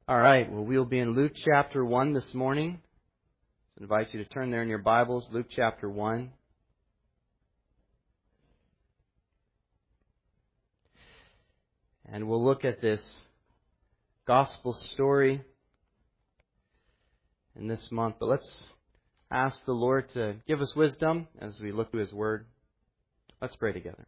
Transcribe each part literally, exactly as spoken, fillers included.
All right, well, we'll be in Luke chapter one this morning. I invite you to turn there in your Bibles, Luke chapter one. And we'll look at this gospel story in this month. But let's ask the Lord to give us wisdom as we look through His Word. Let's pray together.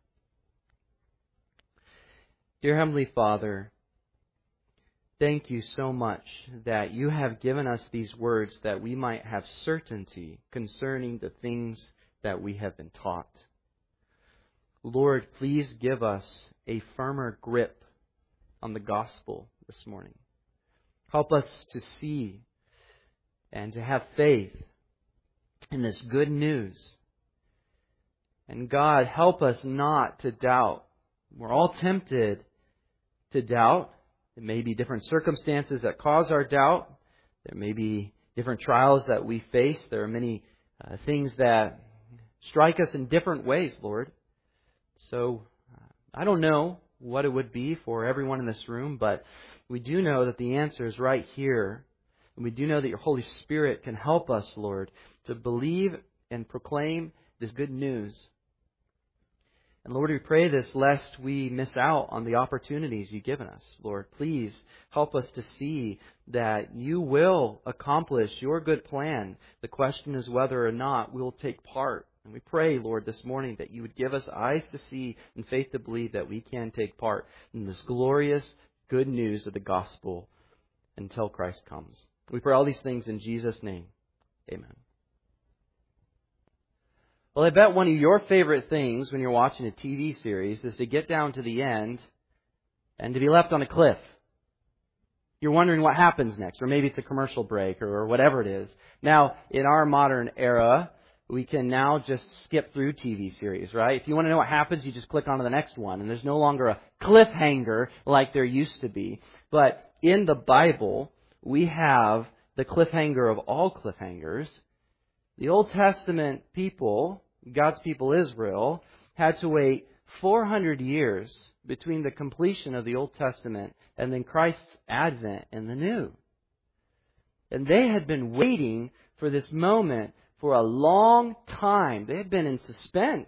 Dear Heavenly Father, thank you so much that you have given us these words that we might have certainty concerning the things that we have been taught. Lord, please give us a firmer grip on the gospel this morning. Help us to see and to have faith in this good news. And God, help us not to doubt. We're all tempted to doubt. There may be different circumstances that cause our doubt. There may be different trials that we face. There are many uh, things that strike us in different ways, Lord. So, uh, I don't know what it would be for everyone in this room, but we do know that the answer is right here. And we do know that your Holy Spirit can help us, Lord, to believe and proclaim this good news. And Lord, we pray this lest we miss out on the opportunities you've given us. Lord, please help us to see that you will accomplish your good plan. The question is whether or not we'll take part. And we pray, Lord, this morning that you would give us eyes to see and faith to believe that we can take part in this glorious good news of the gospel until Christ comes. We pray all these things in Jesus' name. Amen. Well, I bet one of your favorite things when you're watching a T V series is to get down to the end and to be left on a cliff. You're wondering what happens next, or maybe it's a commercial break or whatever it is. Now, in our modern era, we can now just skip through T V series, right? If you want to know what happens, you just click on to the next one, and there's no longer a cliffhanger like there used to be. But in the Bible, we have the cliffhanger of all cliffhangers. The Old Testament people, God's people Israel, had to wait four hundred years between the completion of the Old Testament and then Christ's advent in the New. And they had been waiting for this moment for a long time. They had been in suspense.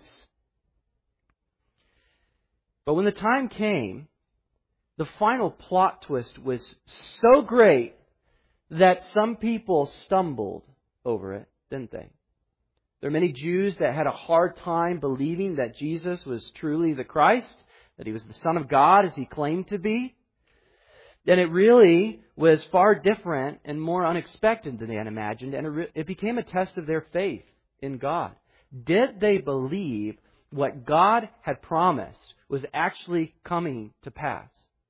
But when the time came, the final plot twist was so great that some people stumbled over it, didn't they? There are many Jews that had a hard time believing that Jesus was truly the Christ, that He was the Son of God as He claimed to be. And it really was far different and more unexpected than they had imagined, and it, re- it became a test of their faith in God. Did they believe what God had promised was actually coming to pass?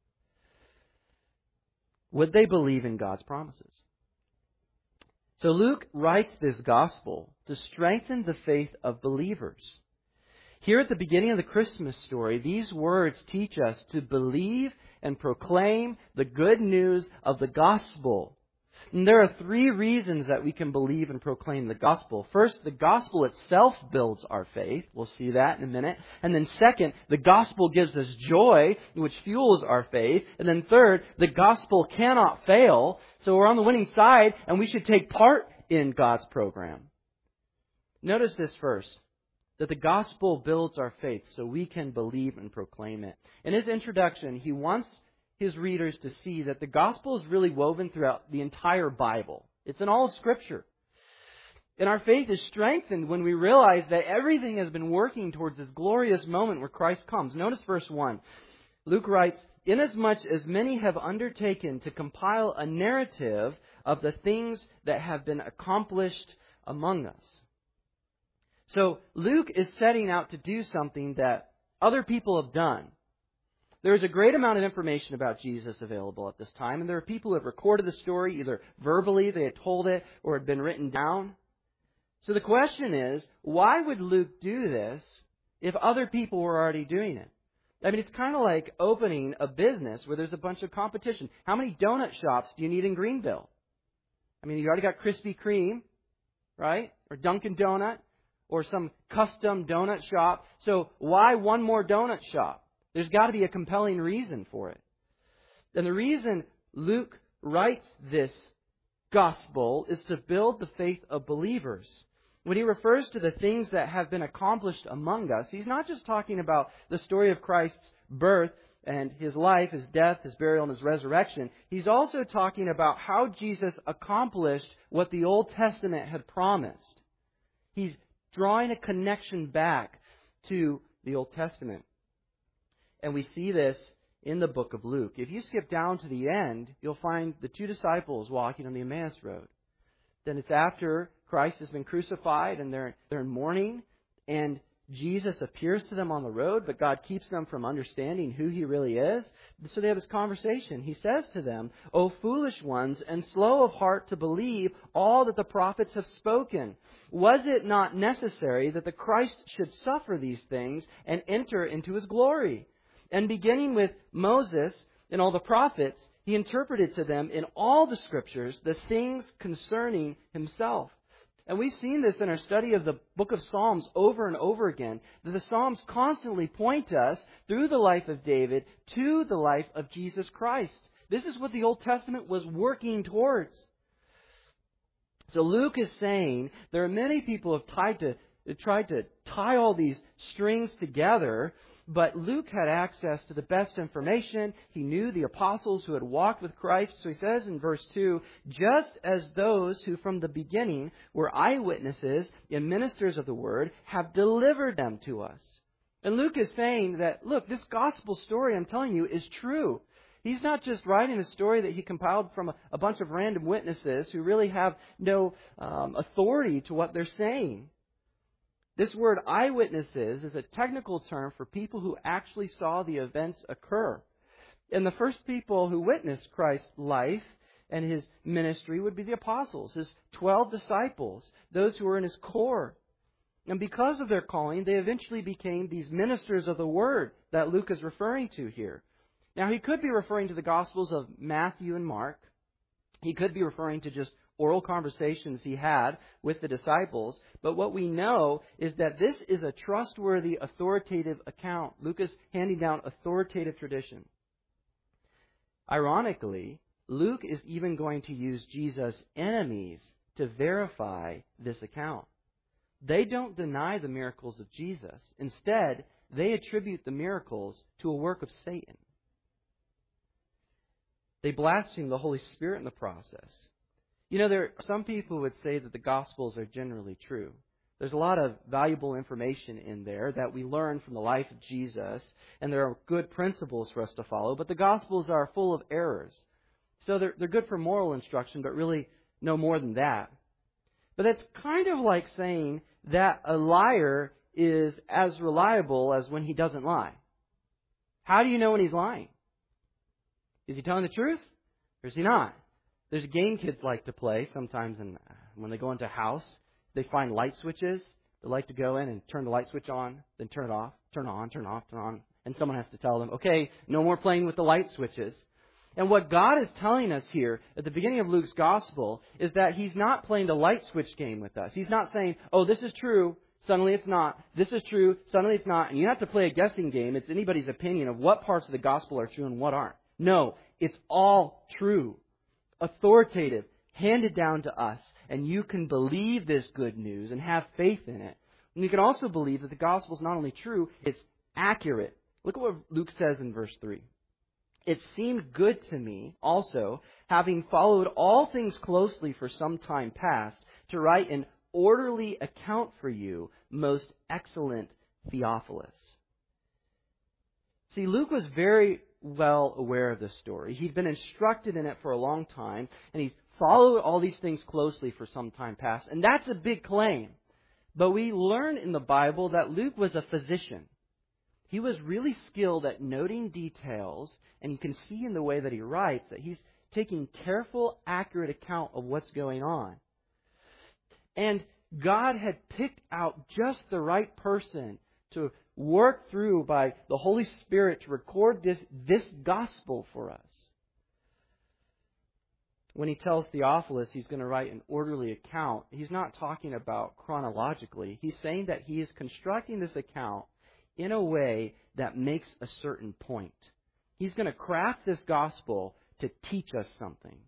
Would they believe in God's promises? So Luke writes this gospel to strengthen the faith of believers. Here at the beginning of the Christmas story, these words teach us to believe and proclaim the good news of the gospel. And there are three reasons that we can believe and proclaim the gospel. First, the gospel itself builds our faith. We'll see that in a minute. And then second, the gospel gives us joy, which fuels our faith. And then third, the gospel cannot fail. So we're on the winning side, and we should take part in God's program. Notice this first, that the gospel builds our faith so we can believe and proclaim it. In his introduction, he wants his readers to see that the gospel is really woven throughout the entire Bible. It's in all of Scripture. And our faith is strengthened when we realize that everything has been working towards this glorious moment where Christ comes. Notice verse one. Luke writes, "Inasmuch as many have undertaken to compile a narrative of the things that have been accomplished among us." So Luke is setting out to do something that other people have done. There is a great amount of information about Jesus available at this time, and there are people who have recorded the story, either verbally, they had told it, or it had been written down. So the question is, why would Luke do this if other people were already doing it? I mean, it's kind of like opening a business where there's a bunch of competition. How many donut shops do you need in Greenville? I mean, you already got Krispy Kreme, right? Or Dunkin' Donut, or some custom donut shop. So why one more donut shop? There's got to be a compelling reason for it. And the reason Luke writes this gospel is to build the faith of believers. When he refers to the things that have been accomplished among us, he's not just talking about the story of Christ's birth and his life, his death, his burial, and his resurrection. He's also talking about how Jesus accomplished what the Old Testament had promised. He's drawing a connection back to the Old Testament. And we see this in the book of Luke. If you skip down to the end, you'll find the two disciples walking on the Emmaus Road. Then it's after Christ has been crucified and they're, they're in mourning, and Jesus appears to them on the road, but God keeps them from understanding who He really is. So they have this conversation. He says to them, "O foolish ones, and slow of heart to believe all that the prophets have spoken. Was it not necessary that the Christ should suffer these things and enter into His glory?" And beginning with Moses and all the prophets, He interpreted to them in all the Scriptures the things concerning Himself. And we've seen this in our study of the book of Psalms over and over again, that the Psalms constantly point us through the life of David to the life of Jesus Christ. This is what the Old Testament was working towards. So Luke is saying there are many people who have tried to, tried to tie all these strings together, but Luke had access to the best information. He knew the apostles who had walked with Christ. So he says in verse two, "Just as those who from the beginning were eyewitnesses and ministers of the word have delivered them to us." And Luke is saying that, look, this gospel story I'm telling you is true. He's not just writing a story that he compiled from a, a bunch of random witnesses who really have no um, authority to what they're saying. This word eyewitnesses is a technical term for people who actually saw the events occur. And the first people who witnessed Christ's life and His ministry would be the apostles, His twelve disciples, those who were in His core. And because of their calling, they eventually became these ministers of the Word that Luke is referring to here. Now, he could be referring to the Gospels of Matthew and Mark. He could be referring to just oral conversations he had with the disciples. But what we know is that this is a trustworthy, authoritative account. Luke is handing down authoritative tradition. Ironically, Luke is even going to use Jesus' enemies to verify this account. They don't deny the miracles of Jesus. Instead, they attribute the miracles to a work of Satan. They blaspheme the Holy Spirit in the process. You know, there are some people who would say that the Gospels are generally true. There's a lot of valuable information in there that we learn from the life of Jesus, and there are good principles for us to follow, but the Gospels are full of errors. So they're, they're good for moral instruction, but really no more than that. But that's kind of like saying that a liar is as reliable as when he doesn't lie. How do you know when he's lying? Is he telling the truth, or is he not? There's a game kids like to play sometimes, and when they go into a house, they find light switches. They like to go in and turn the light switch on, then turn it off, turn on, turn off, turn on. And someone has to tell them, okay, no more playing with the light switches. And what God is telling us here at the beginning of Luke's gospel is that He's not playing the light switch game with us. He's not saying, oh, this is true, suddenly it's not. This is true, suddenly it's not. And you have to play a guessing game. It's anybody's opinion of what parts of the gospel are true and what aren't. No, it's all true, authoritative, handed down to us. And you can believe this good news and have faith in it. And you can also believe that the gospel is not only true, it's accurate. Look at what Luke says in verse three. "It seemed good to me also, having followed all things closely for some time past, to write an orderly account for you, most excellent Theophilus." See, Luke was very well aware of this story. He'd been instructed in it for a long time, and he's followed all these things closely for some time past. And that's a big claim. But we learn in the Bible that Luke was a physician. He was really skilled at noting details, and you can see in the way that he writes that he's taking careful, accurate account of what's going on. And God had picked out just the right person to work through by the Holy Spirit to record this, this gospel for us. When he tells Theophilus he's going to write an orderly account, he's not talking about chronologically. He's saying that he is constructing this account in a way that makes a certain point. He's going to craft this gospel to teach us something.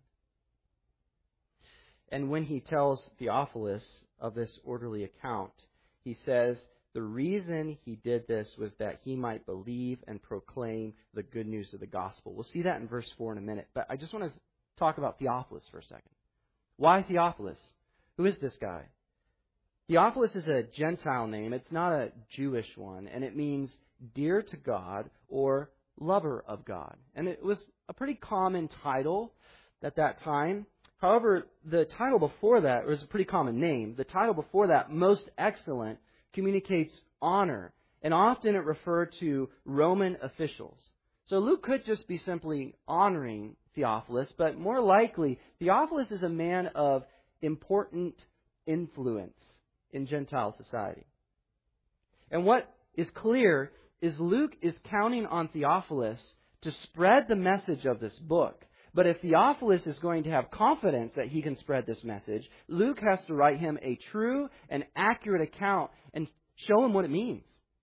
And when he tells Theophilus of this orderly account, he says the reason he did this was that he might believe and proclaim the good news of the gospel. We'll see that in verse four in a minute. But I just want to talk about Theophilus for a second. Why Theophilus? Who is this guy? Theophilus is a Gentile name. It's not a Jewish one. And it means dear to God or lover of God. And it was a pretty common title at that time. However, the title before that was a pretty common name. The title before that, most excellent, communicates honor. And often it referred to Roman officials. So Luke could just be simply honoring Theophilus, but more likely, Theophilus is a man of important influence in Gentile society. And what is clear is Luke is counting on Theophilus to spread the message of this book. But if Theophilus is going to have confidence that he can spread this message, Luke has to write him a true and accurate account and show him what it means.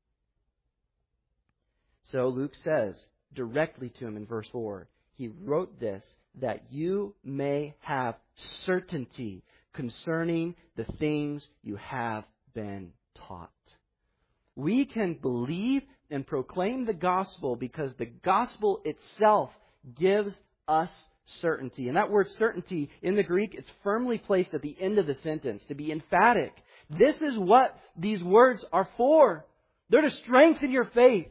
So Luke says directly to him in verse four, he wrote this that you may have certainty concerning the things you have been taught. We can believe and proclaim the gospel because the gospel itself gives us certainty. And that word certainty in the Greek is firmly placed at the end of the sentence to be emphatic. This is what these words are for. They're to strengthen your faith,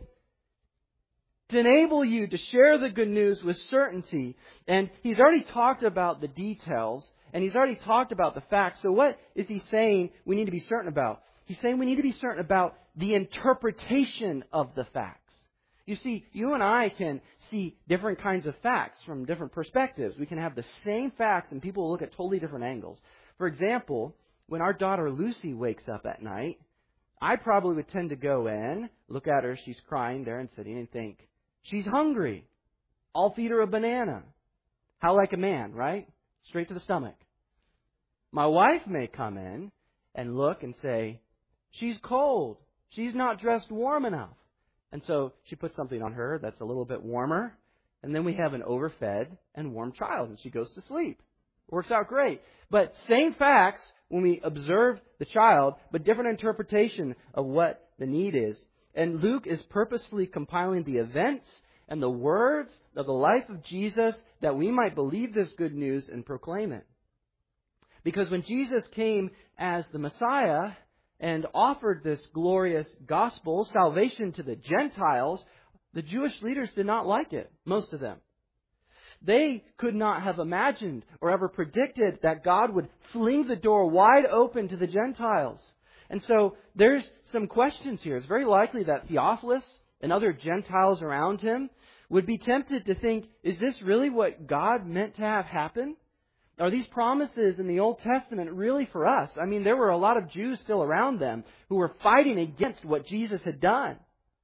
to enable you to share the good news with certainty. And he's already talked about the details, and he's already talked about the facts. So what is he saying we need to be certain about? He's saying we need to be certain about the interpretation of the facts. You see, you and I can see different kinds of facts from different perspectives. We can have the same facts and people will look at totally different angles. For example, when our daughter Lucy wakes up at night, I probably would tend to go in, look at her, she's crying there and sitting, and think, she's hungry. I'll feed her a banana. How like a man, right? Straight to the stomach. My wife may come in and look and say, she's cold. She's not dressed warm enough. And so she puts something on her that's a little bit warmer. And then we have an overfed and warm child. And she goes to sleep. Works out great. But same facts when we observe the child, but different interpretation of what the need is. And Luke is purposefully compiling the events and the words of the life of Jesus that we might believe this good news and proclaim it. Because when Jesus came as the Messiah and offered this glorious gospel, salvation to the Gentiles, the Jewish leaders did not like it, most of them. They could not have imagined or ever predicted that God would fling the door wide open to the Gentiles. And so there's some questions here. It's very likely that Theophilus and other Gentiles around him would be tempted to think, is this really what God meant to have happen? Are these promises in the Old Testament really for us? I mean, there were a lot of Jews still around them who were fighting against what Jesus had done.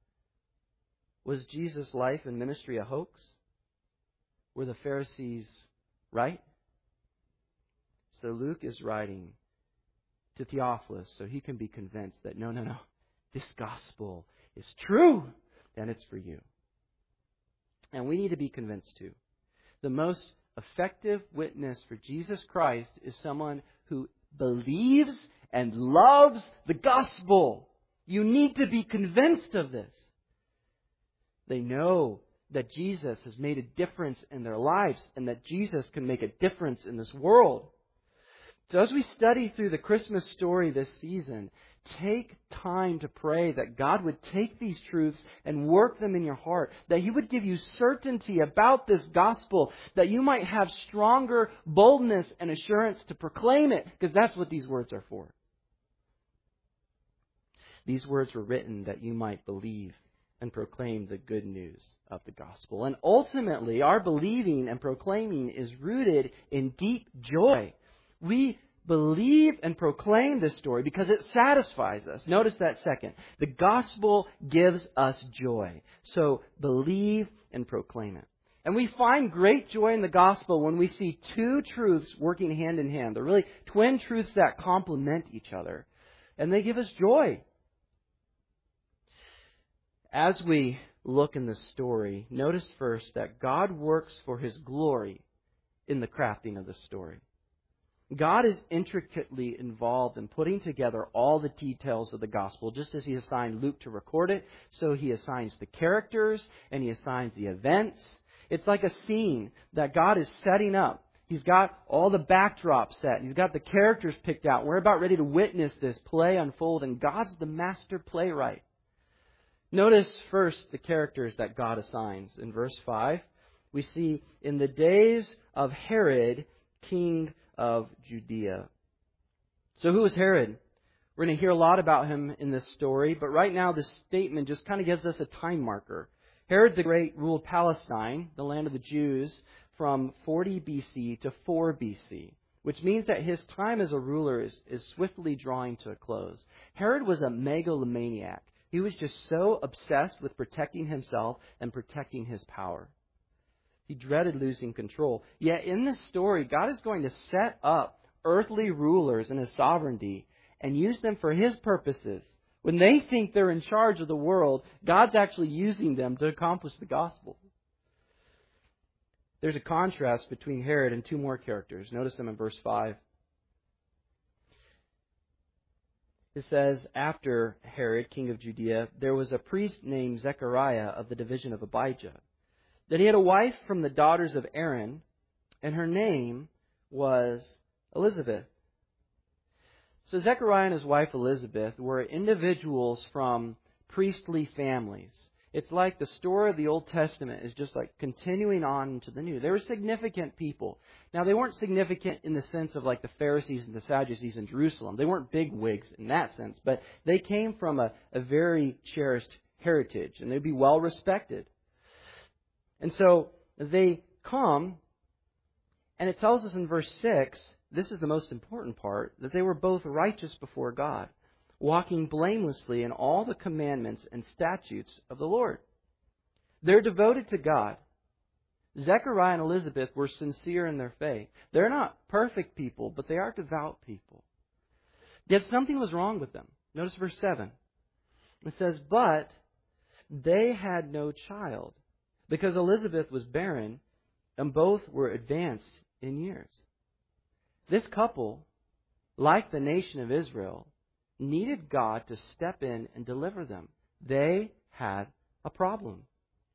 Was Jesus' life and ministry a hoax? Were the Pharisees right? So Luke is writing to Theophilus so he can be convinced that no, no, no, this gospel is true and it's for you. And we need to be convinced too. The most effective witness for Jesus Christ is someone who believes and loves the gospel. You need to be convinced of this. They know that Jesus has made a difference in their lives and that Jesus can make a difference in this world. So as we study through the Christmas story this season, take time to pray that God would take these truths and work them in your heart, that He would give you certainty about this gospel, that you might have stronger boldness and assurance to proclaim it, because that's what these words are for. These words were written that you might believe and proclaim the good news of the gospel. And ultimately, our believing and proclaiming is rooted in deep joy. We believe and proclaim this story because it satisfies us. Notice that second. The gospel gives us joy. So believe and proclaim it. And we find great joy in the gospel when we see two truths working hand in hand. They're really twin truths that complement each other. And they give us joy. As we look in the story, notice first that God works for His glory in the crafting of the story. God is intricately involved in putting together all the details of the gospel. Just as He assigned Luke to record it, so He assigns the characters and He assigns the events. It's like a scene that God is setting up. He's got all the backdrop set. He's got the characters picked out. We're about ready to witness this play unfold, and God's the master playwright. Notice first the characters that God assigns. In verse five, we see, in the days of Herod, king of Judea. So who was Herod? We're going to hear a lot about him in this story, but right now this statement just kind of gives us a time marker. Herod the Great ruled Palestine, the land of the Jews, from forty B C to four B C, which means that his time as a ruler is, is swiftly drawing to a close. Herod was a megalomaniac. He was just so obsessed with protecting himself and protecting his power. He dreaded losing control. Yet in this story, God is going to set up earthly rulers in His sovereignty and use them for His purposes. When they think they're in charge of the world, God's actually using them to accomplish the gospel. There's a contrast between Herod and two more characters. Notice them in verse five. It says, after Herod, king of Judea, there was a priest named Zechariah of the division of Abijah. That he had a wife from the daughters of Aaron, and her name was Elizabeth. So Zechariah and his wife Elizabeth were individuals from priestly families. It's like the story of the Old Testament is just like continuing on into the New. They were significant people. Now, they weren't significant in the sense of like the Pharisees and the Sadducees in Jerusalem. They weren't big wigs in that sense, but they came from a, a very cherished heritage, and they'd be well respected. And so they come, and it tells us in verse six, this is the most important part, that they were both righteous before God, walking blamelessly in all the commandments and statutes of the Lord. They're devoted to God. Zechariah and Elizabeth were sincere in their faith. They're not perfect people, but they are devout people. Yet something was wrong with them. Notice verse seven. It says, but they had no child, because Elizabeth was barren, and both were advanced in years. This couple, like the nation of Israel, needed God to step in and deliver them. They had a problem.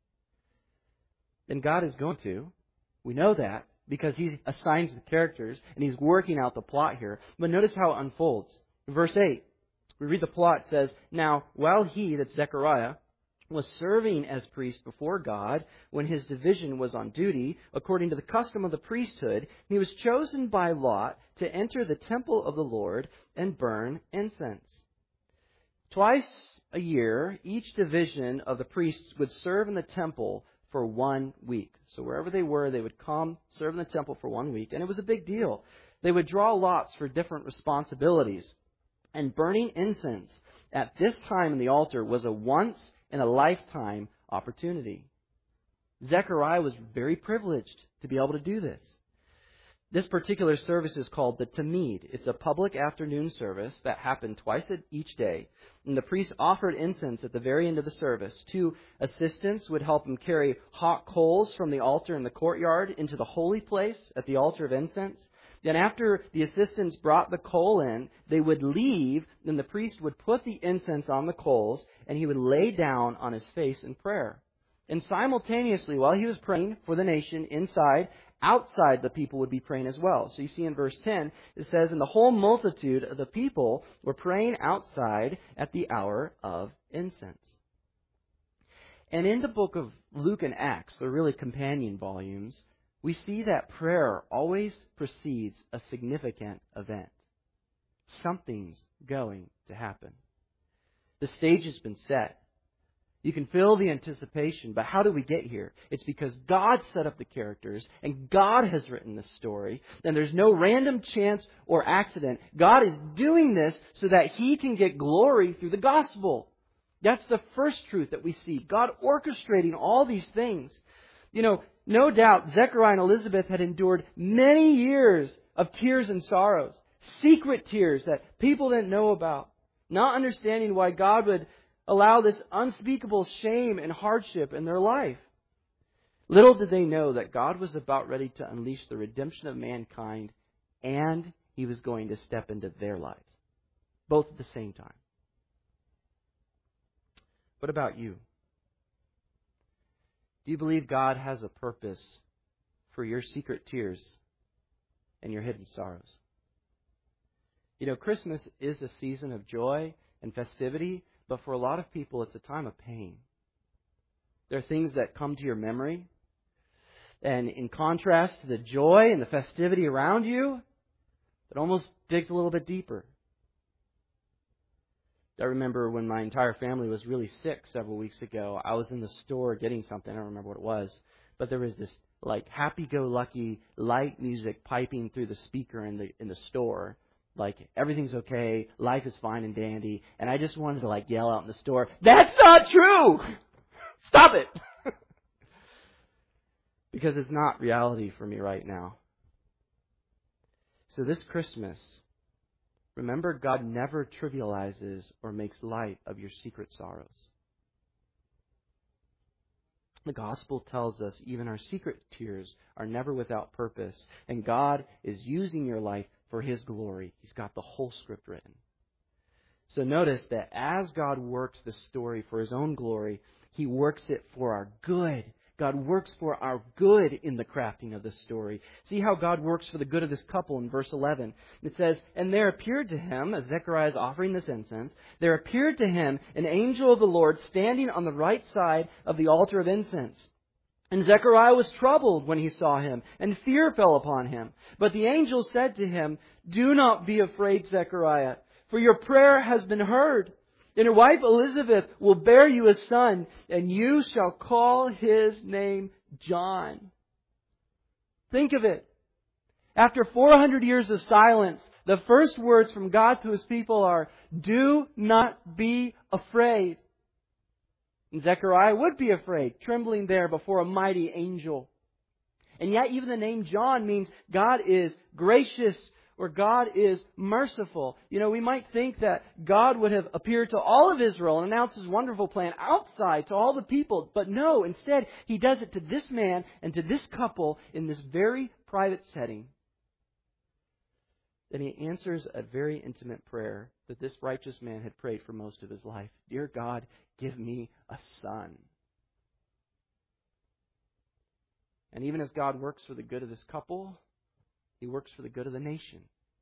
And God is going to. We know that because He assigns the characters and He's working out the plot here. But notice how it unfolds. In verse eight, we read the plot. It says, now, while he, that's Zechariah, was serving as priest before God when his division was on duty, according to the custom of the priesthood, he was chosen by lot to enter the temple of the Lord and burn incense. Twice a year, each division of the priests would serve in the temple for one week. So wherever they were, they would come, serve in the temple for one week. And it was a big deal. They would draw lots for different responsibilities. And burning incense at this time in the altar was a once in a lifetime opportunity. Zechariah was very privileged to be able to do this. This particular service is called the Tamid. It's a public afternoon service that happened twice each day. And the priest offered incense at the very end of the service. Two assistants would help him carry hot coals from the altar in the courtyard into the holy place at the altar of incense. Then after the assistants brought the coal in, they would leave, and the priest would put the incense on the coals, and he would lay down on his face in prayer. And simultaneously, while he was praying for the nation inside, outside the people would be praying as well. So you see in verse ten, it says, and the whole multitude of the people were praying outside at the hour of incense. And in the book of Luke and Acts, they're really companion volumes, we see that prayer always precedes a significant event. Something's going to happen. The stage has been set. You can feel the anticipation, but how do we get here? It's because God set up the characters, and God has written this story, and there's no random chance or accident. God is doing this so that He can get glory through the gospel. That's the first truth that we see. God orchestrating all these things. You know, no doubt Zechariah and Elizabeth had endured many years of tears and sorrows, secret tears that people didn't know about, not understanding why God would allow this unspeakable shame and hardship in their life. Little did they know that God was about ready to unleash the redemption of mankind, and He was going to step into their lives, both at the same time. What about you? Do you believe God has a purpose for your secret tears and your hidden sorrows? You know, Christmas is a season of joy and festivity, but for a lot of people, it's a time of pain. There are things that come to your memory, and in contrast to the joy and the festivity around you, it almost digs a little bit deeper. I remember when my entire family was really sick several weeks ago, I was in the store getting something. I don't remember what it was. But there was this like happy-go-lucky light music piping through the speaker in the in the store. Like, everything's okay, life is fine and dandy. And I just wanted to like yell out in the store, "That's not true! Stop it!" Because it's not reality for me right now. So this Christmas, remember, God never trivializes or makes light of your secret sorrows. The gospel tells us even our secret tears are never without purpose, and God is using your life for His glory. He's got the whole script written. So notice that as God works the story for His own glory, He works it for our good. God works for our good in the crafting of this story. See how God works for the good of this couple in verse eleven. It says, "And there appeared to him," as Zechariah is offering this incense, "there appeared to him an angel of the Lord standing on the right side of the altar of incense. And Zechariah was troubled when he saw him, and fear fell upon him. But the angel said to him, 'Do not be afraid, Zechariah, for your prayer has been heard. And your wife Elizabeth will bear you a son, and you shall call his name John.'" Think of it. After four hundred years of silence, the first words from God to His people are, "Do not be afraid." And Zechariah would be afraid, trembling there before a mighty angel. And yet even the name John means God is gracious, or God is merciful. You know, we might think that God would have appeared to all of Israel and announced His wonderful plan outside to all the people. But no, instead, He does it to this man and to this couple in this very private setting. Then He answers a very intimate prayer that this righteous man had prayed for most of his life. "Dear God, give me a son." And even as God works for the good of this couple, He works for the good of the nation.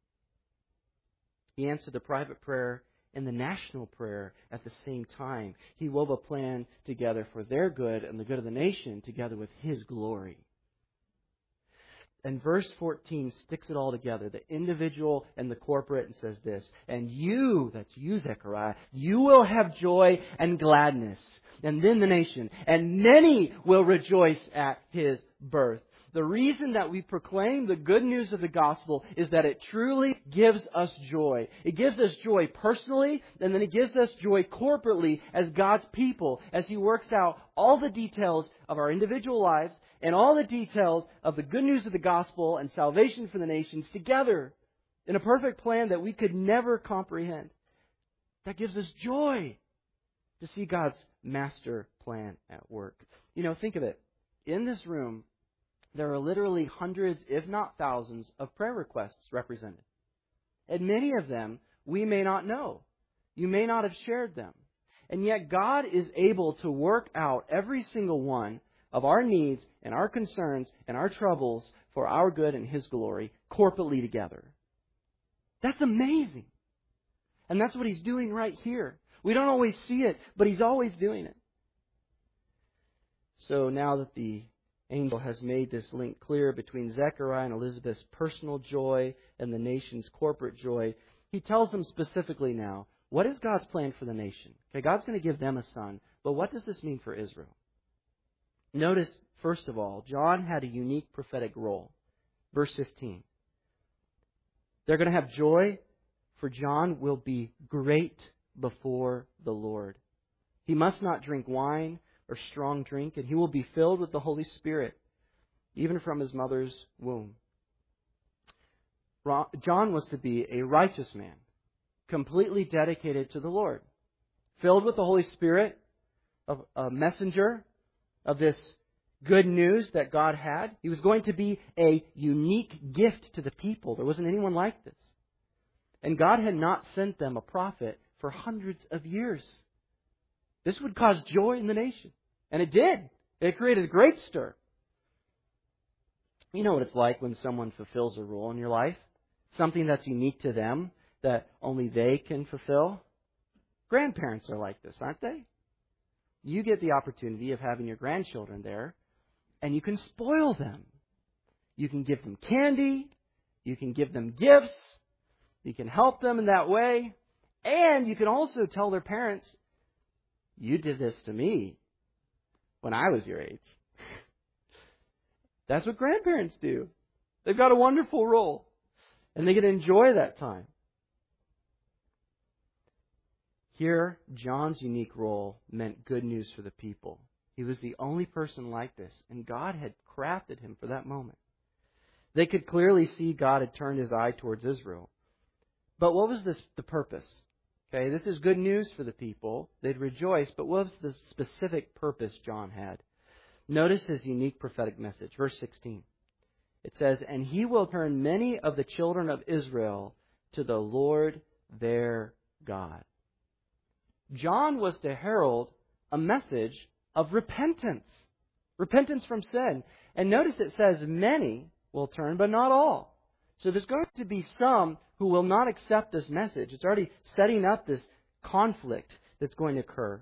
He answered the private prayer and the national prayer at the same time. He wove a plan together for their good and the good of the nation together with His glory. And verse fourteen sticks it all together, the individual and the corporate, and says this, "And you," that's you, Zechariah, "you will have joy and gladness." And then the nation, "And many will rejoice at his birth." The reason that we proclaim the good news of the gospel is that it truly gives us joy. It gives us joy personally, and then it gives us joy corporately as God's people, as He works out all the details of our individual lives and all the details of the good news of the gospel and salvation for the nations together in a perfect plan that we could never comprehend. That gives us joy to see God's master plan at work. You know, think of it. In this room, there are literally hundreds, if not thousands, of prayer requests represented. And many of them we may not know. You may not have shared them. And yet God is able to work out every single one of our needs and our concerns and our troubles for our good and His glory, corporately together. That's amazing. And that's what He's doing right here. We don't always see it, but He's always doing it. So now that the angel has made this link clear between Zechariah and Elizabeth's personal joy and the nation's corporate joy, he tells them specifically now, what is God's plan for the nation? Okay, God's going to give them a son, but what does this mean for Israel? Notice, first of all, John had a unique prophetic role. Verse fifteen. They're going to have joy, for John will be great before the Lord. He must not drink wine or strong drink, and he will be filled with the Holy Spirit, even from his mother's womb. John was to be a righteous man, completely dedicated to the Lord. filled with the Holy Spirit, of a messenger of this good news that God had. He was going to be a unique gift to the people. There wasn't anyone like this. And God had not sent them a prophet for hundreds of years. This would cause joy in the nation. And it did. It created a great stir. You know what it's like when someone fulfills a role in your life. Something that's unique to them that only they can fulfill. Grandparents are like this, aren't they? You get the opportunity of having your grandchildren there, and you can spoil them. You can give them candy. You can give them gifts. You can help them in that way. And you can also tell their parents, you did this to me when I was your age. That's what grandparents do. They've got a wonderful role. And they get to enjoy that time. Here, John's unique role meant good news for the people. He was the only person like this, and God had crafted him for that moment. They could clearly see God had turned his eye towards Israel. But what was this, the purpose? Okay, this is good news for the people. They'd rejoice, but what was the specific purpose John had? Notice his unique prophetic message. Verse sixteen. It says, and he will turn many of the children of Israel to the Lord their God. John was to herald a message of repentance. Repentance from sin. And notice it says many will turn, but not all. So there's going to be some who will not accept this message. It's already setting up this conflict that's going to occur.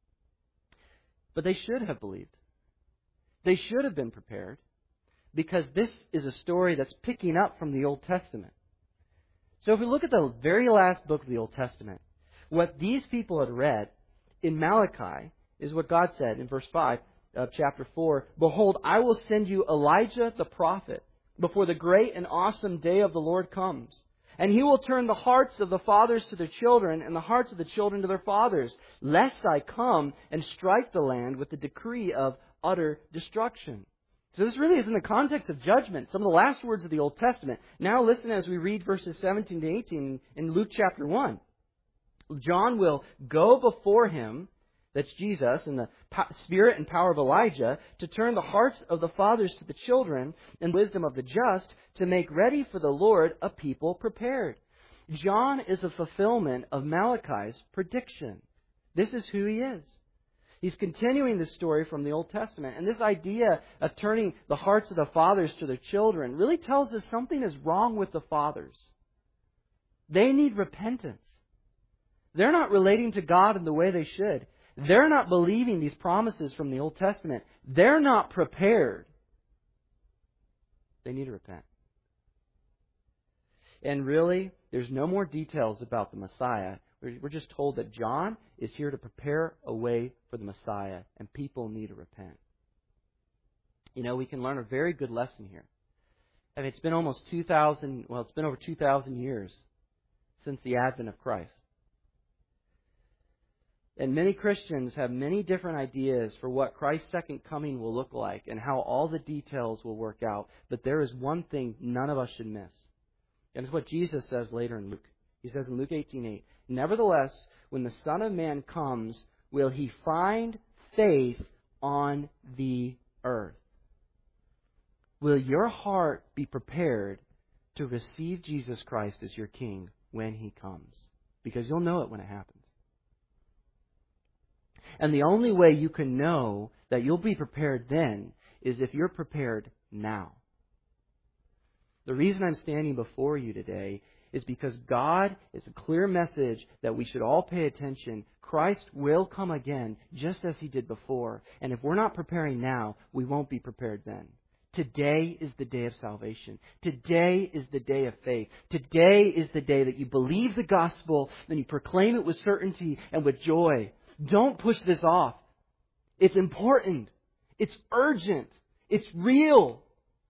But they should have believed. They should have been prepared, because this is a story that's picking up from the Old Testament. So if we look at the very last book of the Old Testament, what these people had read in Malachi is what God said in verse five of chapter four. Behold, I will send you Elijah the prophet before the great and awesome day of the Lord comes. And he will turn the hearts of the fathers to their children and the hearts of the children to their fathers, lest I come and strike the land with the decree of utter destruction. So this really is in the context of judgment, some of the last words of the Old Testament. Now listen as we read verses seventeen to eighteen in Luke chapter one. John will go before him, that's Jesus, in the spirit and power of Elijah, to turn the hearts of the fathers to the children and wisdom of the just, to make ready for the Lord a people prepared. John is a fulfillment of Malachi's prediction. This is who he is. He's continuing the story from the Old Testament. And this idea of turning the hearts of the fathers to their children really tells us something is wrong with the fathers. They need repentance. They're not relating to God in the way they should. They're not believing these promises from the Old Testament. They're not prepared. They need to repent. And really, there's no more details about the Messiah. We're just told that John is here to prepare a way for the Messiah, and people need to repent. You know, we can learn a very good lesson here. I mean, it's been almost two thousand, well, it's been over two thousand years since the advent of Christ. And many Christians have many different ideas for what Christ's second coming will look like and how all the details will work out. But there is one thing none of us should miss. And it's what Jesus says later in Luke. He says in Luke eighteen eight, nevertheless, when the Son of Man comes, will he find faith on the earth? Will your heart be prepared to receive Jesus Christ as your King when he comes? Because you'll know it when it happens. And the only way you can know that you'll be prepared then is if you're prepared now. The reason I'm standing before you today is because God is a clear message that we should all pay attention. Christ will come again just as he did before. And if we're not preparing now, we won't be prepared then. Today is the day of salvation. Today is the day of faith. Today is the day that you believe the gospel and you proclaim it with certainty and with joy. Don't push this off. It's important. It's urgent. It's real.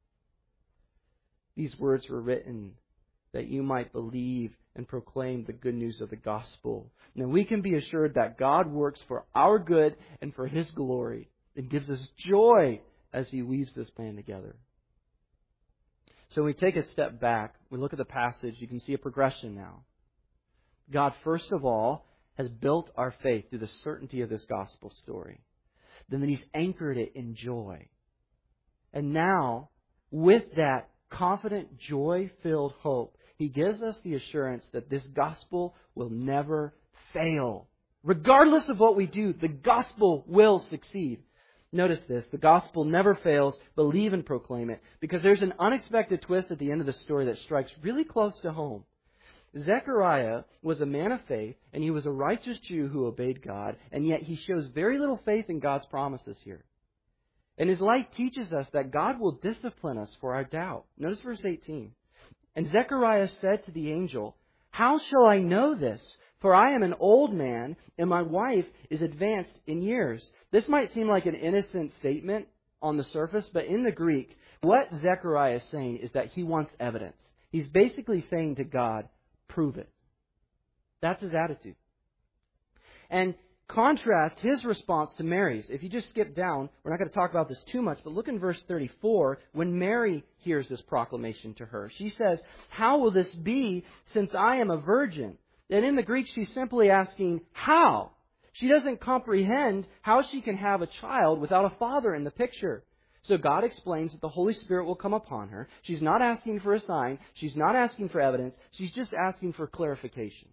These words were written that you might believe and proclaim the good news of the gospel. Now we can be assured that God works for our good and for his glory and gives us joy as he weaves this plan together. So we take a step back. We look at the passage. You can see a progression now. God, first of all, has built our faith through the certainty of this gospel story, then He's anchored it in joy. And now, with that confident, joy-filled hope, He gives us the assurance that this gospel will never fail. Regardless of what we do, the gospel will succeed. Notice this, the gospel never fails. Believe and proclaim it. Because there's an unexpected twist at the end of the story that strikes really close to home. Zechariah was a man of faith, and he was a righteous Jew who obeyed God, and yet he shows very little faith in God's promises here. And his life teaches us that God will discipline us for our doubt. Notice verse eighteen. And Zechariah said to the angel, "How shall I know this? For I am an old man, and my wife is advanced in years." This might seem like an innocent statement on the surface, but in the Greek, what Zechariah is saying is that he wants evidence. He's basically saying to God, prove it. That's his attitude. And contrast his response to Mary's. If you just skip down, we're not going to talk about this too much, but look in verse thirty-four when Mary hears this proclamation to her. She says, "How will this be since I am a virgin?" And in the Greek, she's simply asking, how? She doesn't comprehend how she can have a child without a father in the picture. So God explains that the Holy Spirit will come upon her. She's not asking for a sign. She's not asking for evidence. She's just asking for clarification.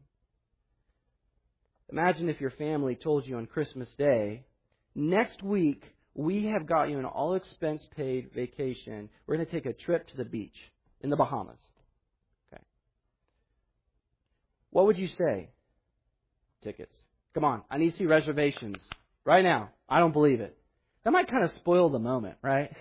Imagine if your family told you on Christmas Day, next week we have got you an all-expense-paid vacation. We're going to take a trip to the beach in the Bahamas. Okay. What would you say? Tickets. Come on, I need to see reservations right now. I don't believe it. That might kind of spoil the moment, right?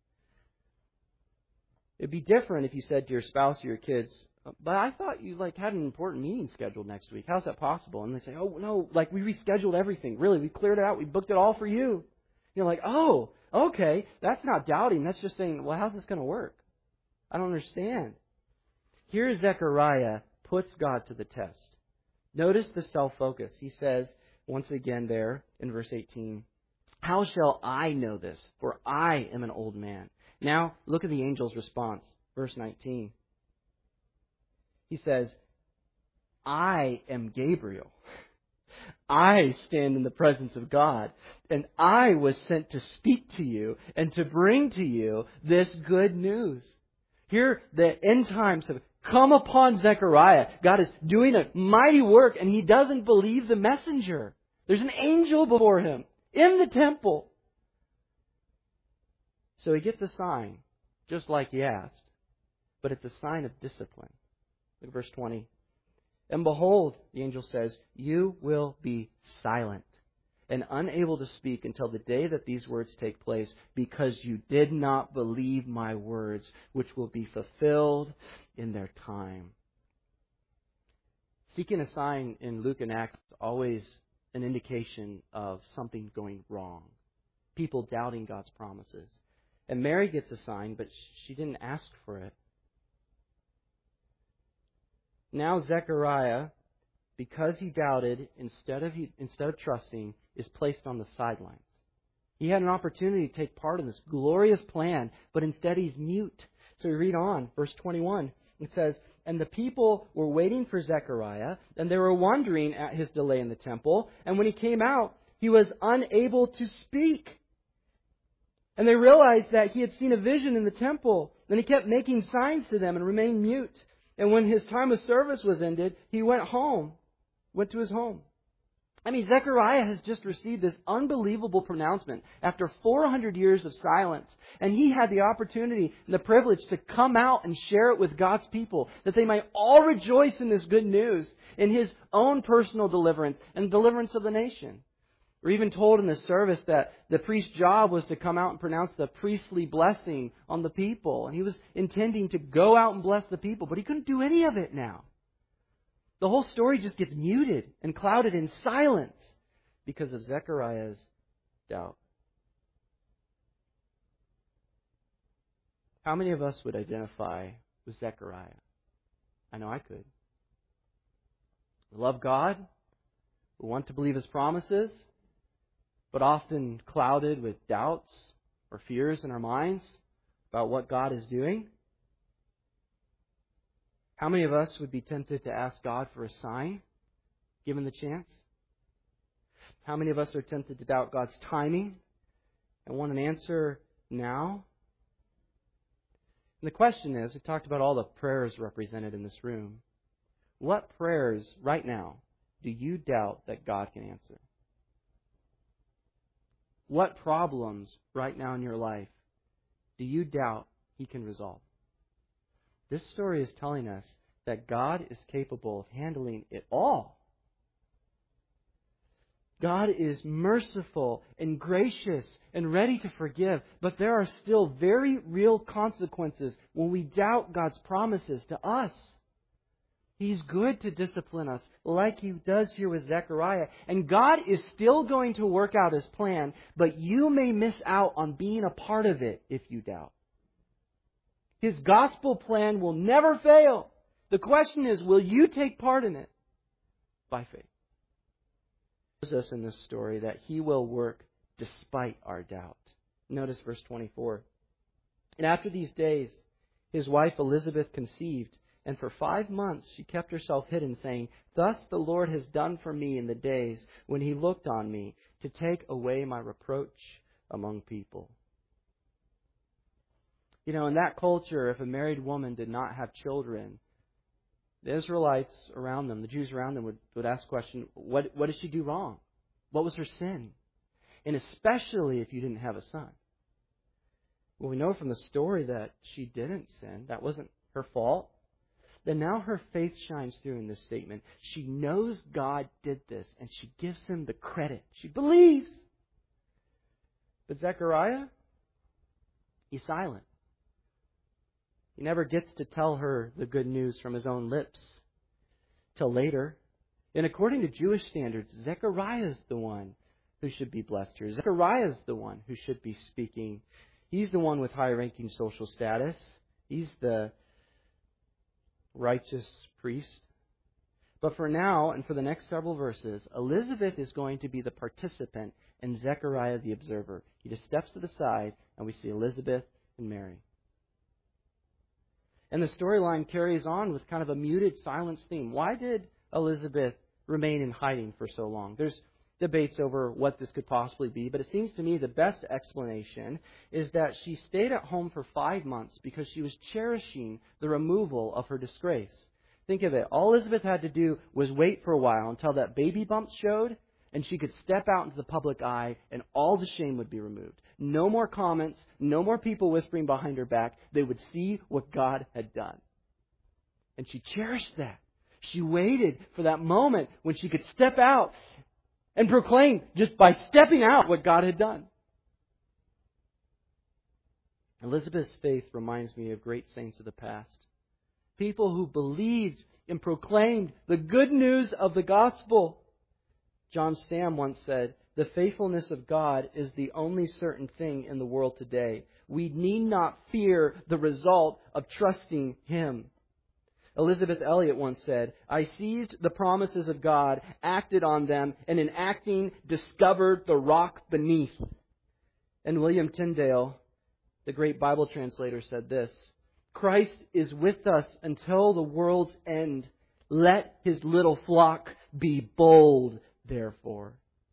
It'd be different if you said to your spouse or your kids, "But I thought you like had an important meeting scheduled next week. How's that possible?" And they say, "Oh, no, like we rescheduled everything. Really, we cleared it out. We booked it all for you." You're like, "Oh, okay." That's not doubting. That's just saying, "Well, how's this going to work? I don't understand." Here Zechariah puts God to the test. Notice the self-focus. He says, once again there in verse eighteen, "How shall I know this? For I am an old man." Now, look at the angel's response. Verse nineteen. He says, "I am Gabriel. I stand in the presence of God, and I was sent to speak to you and to bring to you this good news." Here, the end times have come upon Zechariah. God is doing a mighty work, and he doesn't believe the messenger. There's an angel before him in the temple. So he gets a sign, just like he asked, but it's a sign of discipline. Look at verse twenty. "And behold," the angel says, "you will be silent and unable to speak until the day that these words take place, because you did not believe my words, which will be fulfilled in their time." Seeking a sign in Luke and Acts is always an indication of something going wrong. People doubting God's promises. And Mary gets a sign, but she didn't ask for it. Now Zechariah, because he doubted, instead of he, instead of trusting, is placed on the sidelines. He had an opportunity to take part in this glorious plan, but instead he's mute. So we read on, verse twenty-one. It says, "And the people were waiting for Zechariah, and they were wondering at his delay in the temple. And when he came out, he was unable to speak. And they realized that he had seen a vision in the temple. Then he kept making signs to them and remained mute. And when his time of service was ended, he went home, went to his home." I mean, Zechariah has just received this unbelievable pronouncement after four hundred years of silence. And he had the opportunity and the privilege to come out and share it with God's people, that they might all rejoice in this good news, in his own personal deliverance and deliverance of the nation. We're even told in the service that the priest's job was to come out and pronounce the priestly blessing on the people. And he was intending to go out and bless the people, but he couldn't do any of it now. The whole story just gets muted and clouded in silence because of Zechariah's doubt. How many of us would identify with Zechariah? I know I could. We love God. We want to believe His promises, but often clouded with doubts or fears in our minds about what God is doing. How many of us would be tempted to ask God for a sign, given the chance? How many of us are tempted to doubt God's timing and want an answer now? And the question is, we talked about all the prayers represented in this room. What prayers right now do you doubt that God can answer? What problems right now in your life do you doubt He can resolve? This story is telling us that God is capable of handling it all. God is merciful and gracious and ready to forgive, but there are still very real consequences when we doubt God's promises to us. He's good to discipline us like He does here with Zechariah. And God is still going to work out His plan, but you may miss out on being a part of it if you doubt. His gospel plan will never fail. The question is, will you take part in it by faith? It shows us in this story that He will work despite our doubt. Notice verse twenty-four. And after these days, his wife Elizabeth conceived, and for five months she kept herself hidden, saying, Thus the Lord has done for me in the days when He looked on me to take away my reproach among people. You know, in that culture, if a married woman did not have children, the Israelites around them, the Jews around them, would, would ask the question, what, what did she do wrong? What was her sin? And especially if you didn't have a son. Well, we know from the story that she didn't sin. That wasn't her fault. Then now her faith shines through in this statement. She knows God did this, and she gives Him the credit. She believes. But Zechariah, he's silent. He never gets to tell her the good news from his own lips till later. And according to Jewish standards, Zechariah is the one who should be blessed here. Zechariah is the one who should be speaking. He's the one with high-ranking social status. He's the righteous priest. But for now, and for the next several verses, Elizabeth is going to be the participant and Zechariah the observer. He just steps to the side, and we see Elizabeth and Mary. And the storyline carries on with kind of a muted silence theme. Why did Elizabeth remain in hiding for so long? There's debates over what this could possibly be, but it seems to me the best explanation is that she stayed at home for five months because she was cherishing the removal of her disgrace. Think of it. All Elizabeth had to do was wait for a while until that baby bump showed, and she could step out into the public eye, and all the shame would be removed. No more comments, no more people whispering behind her back. They would see what God had done. And she cherished that. She waited for that moment when she could step out and proclaim just by stepping out what God had done. Elizabeth's faith reminds me of great saints of the past. People who believed and proclaimed the good news of the gospel. John Stam once said, "The faithfulness of God is the only certain thing in the world today. We need not fear the result of trusting Him." Elizabeth Elliot once said, "I seized the promises of God, acted on them, and in acting discovered the rock beneath." And William Tyndale, the great Bible translator, said this, "Christ is with us until the world's end. Let His little flock be bold, therefore."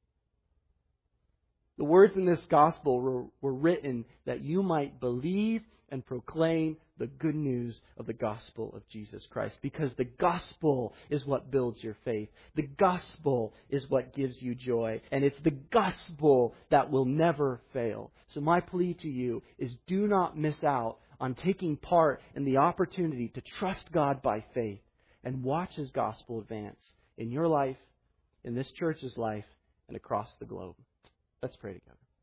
The words in this gospel were, were written that you might believe and proclaim the good news of the gospel of Jesus Christ. Because the gospel is what builds your faith. The gospel is what gives you joy. And it's the gospel that will never fail. So my plea to you is do not miss out on taking part in the opportunity to trust God by faith and watch His gospel advance in your life, in this church's life, and across the globe. Let's pray together.